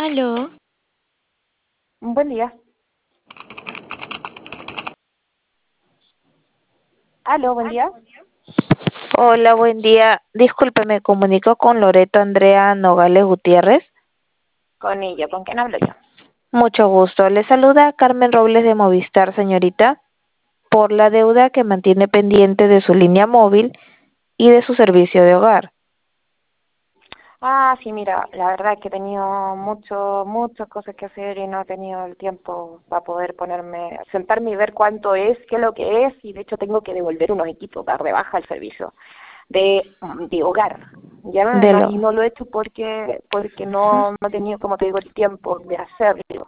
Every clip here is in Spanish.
Aló, Buen día. Aló, buen día. Hola, buen día. Disculpe, me comunico con Loreto Andrea Nogales Gutiérrez. Con ella, ¿con quién hablo yo? Mucho gusto. Le saluda Carmen Robles de Movistar, señorita, por la deuda que mantiene pendiente de su línea móvil y de su servicio de hogar. Sí, mira, la verdad es que he tenido muchas cosas que hacer y no he tenido el tiempo para poder sentarme y ver cuánto es, qué es lo que es, y de hecho tengo que devolver unos equipos, dar de baja el servicio de hogar. Ya De no, lo, y no lo he hecho porque no he tenido, como te digo, el tiempo de hacerlo.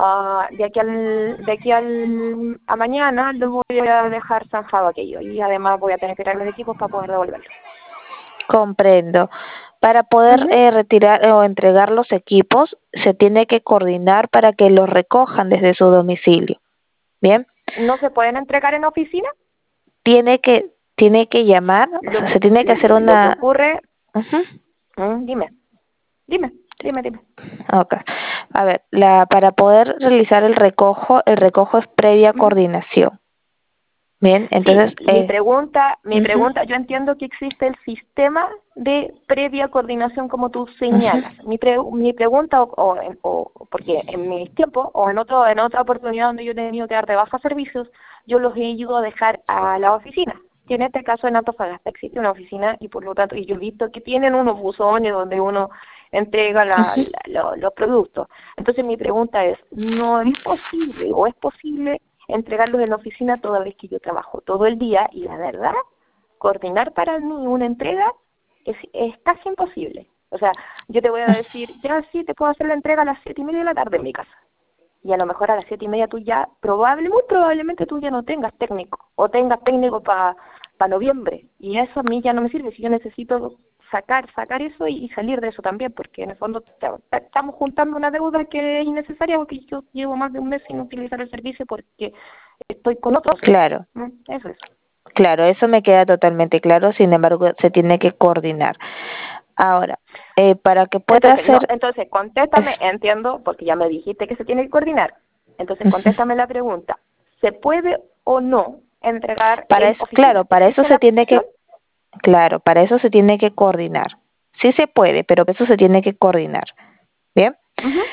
A mañana lo voy a dejar zanjado aquello y además voy a tener que traer los equipos para poder devolverlo. Comprendo. Para poder Ujú. retirar o entregar los equipos, se tiene que coordinar para que los recojan desde su domicilio. Bien, ¿No se pueden entregar en oficina? tiene que llamar, o Lo sea, que, se tiene que hacer lo que una. ocurre, Ujú. dime, dime. Okay. A ver, para poder realizar el recojo es previa Ujú. coordinación. Bien, Sí, entonces, mi ujú, pregunta, yo entiendo que existe el sistema de previa coordinación como tú ujú. señalas. Mi pregunta, porque en mis tiempos, o en otra oportunidad donde yo he tenido que dar de baja servicios, yo los he ido a dejar a la oficina. Que en este caso en Antofagasta existe una oficina y por lo tanto, y yo he visto que tienen unos buzones donde uno entrega Ujú. los productos. Entonces mi pregunta es, ¿no es posible o es posible entregarlos en la oficina toda vez que yo trabajo todo el día? Y la verdad, coordinar para mí una entrega es casi imposible. O sea, yo te voy a decir, ya sí, te puedo hacer la entrega a las 7:30 de la tarde en mi casa. Y a lo mejor a las 7:30 tú ya, muy probablemente tú ya no tengas técnico, o tengas técnico para noviembre. Y eso a mí ya no me sirve, si yo necesito sacar eso y salir de eso también, porque en el fondo estamos juntando una deuda que es innecesaria, porque yo llevo más de un mes sin utilizar el servicio porque estoy con otros. Claro, Eso es. claro, eso me queda totalmente claro, sin embargo, se tiene que coordinar. Ahora, para que pueda Entonces, no, hacer, entonces es- contéstame, entiendo, porque ya me dijiste que se tiene que coordinar. Entonces, ujú. contéstame la pregunta. ¿Se puede o no entregar Para en eso, claro, oficina? para eso ¿Existe se la tiene opción? que, claro, para eso se tiene que coordinar. Sí se puede, pero eso se tiene que coordinar. Bien, Ujú.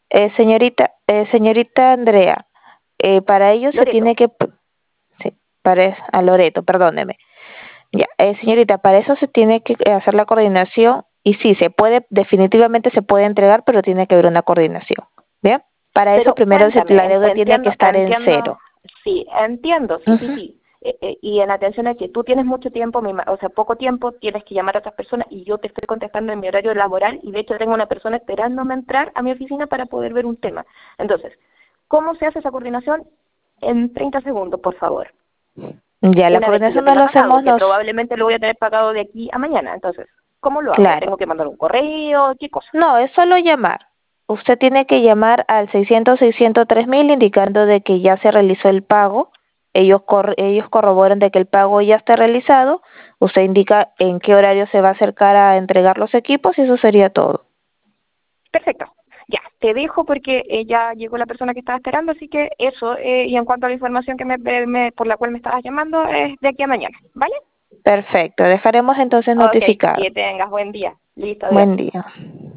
señorita Andrea, para ello se Loreto. tiene que, sí, a Loreto, perdóneme. Ya, señorita, para eso se tiene que hacer la coordinación y sí, se puede, definitivamente se puede entregar, pero tiene que haber una coordinación. ¿Bien? Para eso Pero primero cuéntame, la deuda tiene que estar en cero. sí, entiendo, Ujú. sí. Y en atención a que tú tienes mucho tiempo, o sea, poco tiempo, tienes que llamar a otras personas y yo te estoy contestando en mi horario laboral y de hecho tengo una persona esperándome entrar a mi oficina para poder ver un tema. Entonces, ¿cómo se hace esa coordinación? En 30 segundos, por favor. Ya, la Una vez que yo coordinación no lo tenga pagado, hacemos que nos, probablemente lo voy a tener pagado de aquí a mañana. Entonces, ¿cómo lo hago? claro. ¿Tengo que mandar un correo? ¿Qué cosa? No, es solo llamar. Usted tiene que llamar al 600-603,000 indicando de que ya se realizó el pago. Ellos corroboran de que el pago ya está realizado. Usted indica en qué horario se va a acercar a entregar los equipos y eso sería todo. Perfecto. Ya, te dejo porque ya llegó la persona que estaba esperando, así que eso, y en cuanto a la información que por la cual me estabas llamando, es de aquí a mañana, ¿vale? Perfecto. Dejaremos entonces Ok, notificado. que tengas buen día. Listo, adiós. Buen día.